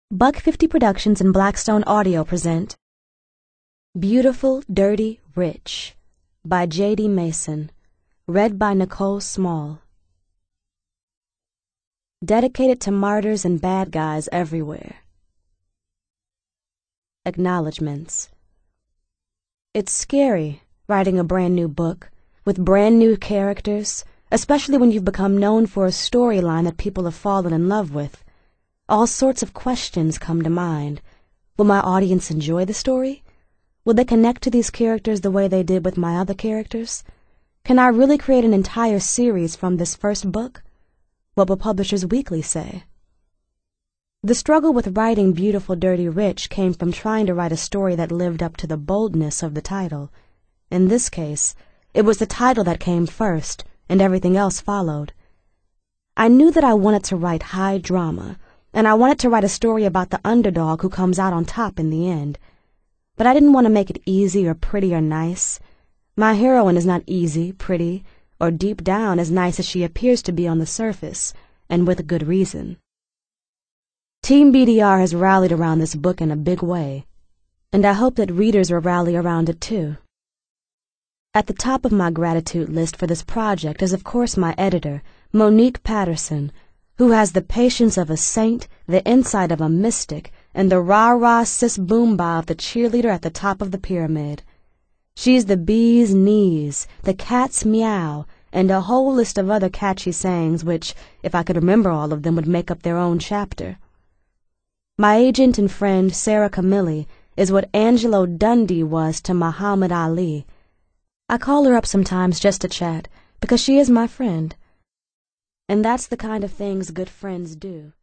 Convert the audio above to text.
Buck 50 Productions and Blackstone Audio present Beautiful, Dirty, Rich by J.D. Mason, read by Nicole Small. Dedicated to martyrs and bad guys everywhere. Acknowledgements. It's scary writing a brand new book with brand new characters, especially when you've become known for a storyline that people have fallen in love with. All sorts of questions come to mind. Will my audience enjoy the story? Will they connect to these characters the way they did with my other characters? Can I really create an entire series from this first book? What will Publishers Weekly say? The struggle with writing Beautiful, Dirty, Rich came from trying to write a story that lived up to the boldness of the title. In this case, it was the title that came first, and everything else followed. I knew that I wanted to write high drama, and I wanted to write a story about the underdog who comes out on top in the end. But I didn't want to make it easy or pretty or nice. My heroine is not easy, pretty, or deep down as nice as she appears to be on the surface, and with good reason. Team BDR has rallied around this book in a big way, and I hope that readers will rally around it too. At the top of my gratitude list for this project is of course my editor, Monique Patterson, who has the patience of a saint, the insight of a mystic, and the rah-rah sis-boom-ba of the cheerleader at the top of the pyramid. She's the bee's knees, the cat's meow, and a whole list of other catchy sayings which, if I could remember all of them, would make up their own chapter. My agent and friend, Sarah Camilli, is what Angelo Dundee was to Muhammad Ali. I call her up sometimes just to chat, because she is my friend. And that's the kind of things good friends do.